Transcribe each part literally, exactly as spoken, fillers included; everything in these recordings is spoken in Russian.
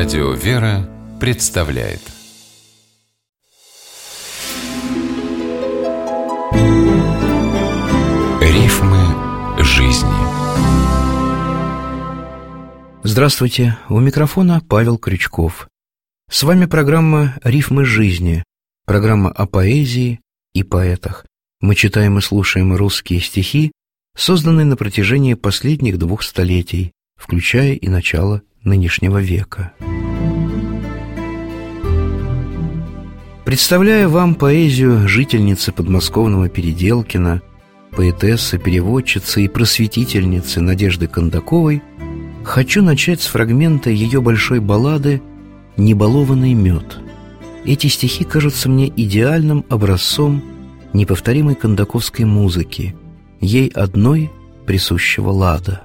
Радио «Вера» представляет Рифмы жизни. Здравствуйте, у микрофона Павел Крючков. С вами программа «Рифмы жизни», программа о поэзии и поэтах. Мы читаем и слушаем русские стихи, созданные на протяжении последних двух столетий, включая и начало нынешнего века. Представляя вам поэзию жительницы подмосковного Переделкина, поэтессы, переводчицы и просветительницы Надежды Кондаковой, хочу начать с фрагмента ее большой баллады «Небалованный мед». Эти стихи кажутся мне идеальным образцом неповторимой кондаковской музыки, ей одной присущего лада.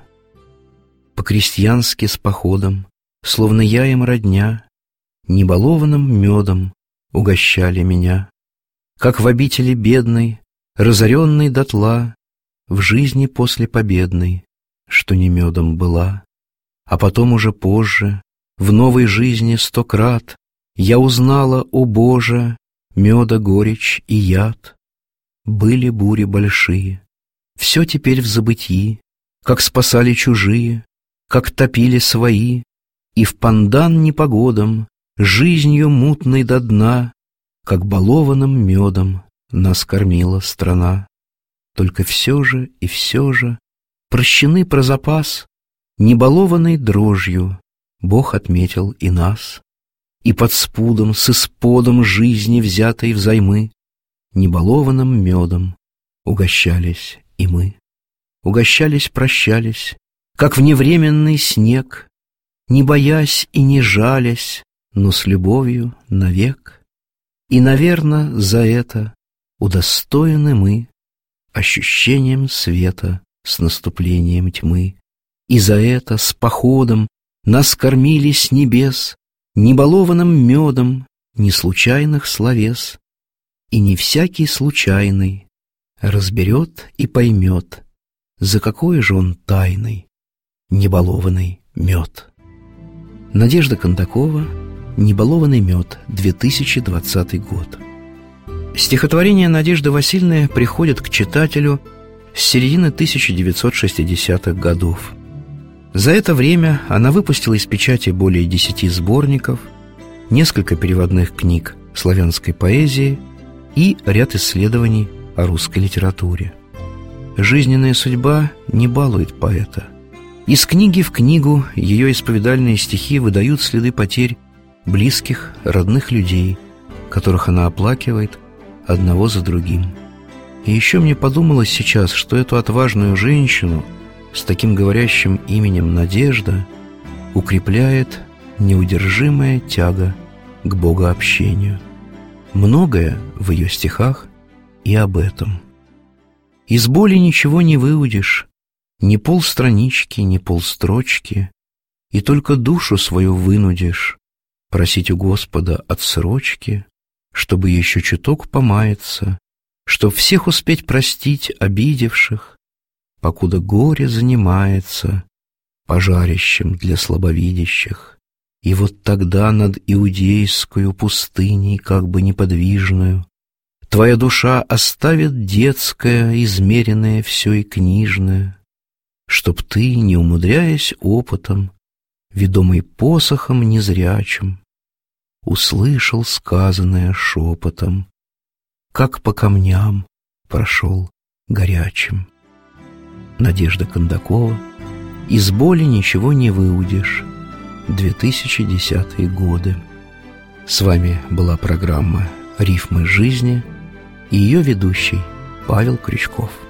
По-крестьянски с походом, словно я им родня, небалованным медом угощали меня, как в обители бедной, разоренной дотла, в жизни после победной, что не медом была. А потом уже позже, в новой жизни сто крат, я узнала, о Боже, меда горечь и яд. Были бури большие, все теперь в забытии, как спасали чужие, как топили свои, и в пандан непогодам, жизнью мутной до дна, как балованным медом нас кормила страна. Только все же и все же прощены про запас, небалованной дрожью Бог отметил и нас, и под спудом с исподом жизни, взятой взаймы, небалованным медом угощались и мы. Угощались, прощались, как вневременный снег, не боясь и не жалясь, но с любовью навек. И, наверно, за это удостоены мы ощущением света с наступлением тьмы. И за это с походом нас кормили с небес небалованным медом неслучайных словес. И не всякий случайный разберет и поймет, за какой же он тайный небалованный мед. Надежда Кондакова, «Небалованный мед», две тысячи двадцатый год. Стихотворения Надежды Васильевны приходят к читателю с середины тысяча девятьсот шестидесятых годов. За это время она выпустила из печати более десяти сборников, несколько переводных книг славянской поэзии и ряд исследований о русской литературе. Жизненная судьба не балует поэта. Из книги в книгу ее исповедальные стихи выдают следы потерь близких, родных людей, которых она оплакивает одного за другим. И еще мне подумалось сейчас, что эту отважную женщину с таким говорящим именем Надежда укрепляет неудержимая тяга к богообщению. Многое в ее стихах и об этом. Из боли ничего не выудишь, ни полстранички, ни полстрочки, и только душу свою вынудишь просить у Господа отсрочки, чтобы еще чуток помаяться, чтоб всех успеть простить обидевших, покуда горе занимается пожарищем для слабовидящих. И вот тогда над иудейскую пустыней, как бы неподвижную, твоя душа оставит детское, измеренное все и книжное, чтоб ты, не умудряясь опытом, ведомый посохом незрячим, услышал сказанное шепотом, как по камням прошел горячим. Надежда Кондакова, «Из боли ничего не выудишь», две тысячи десятые годы. С вами была программа «Рифмы жизни» и ее ведущий Павел Крючков.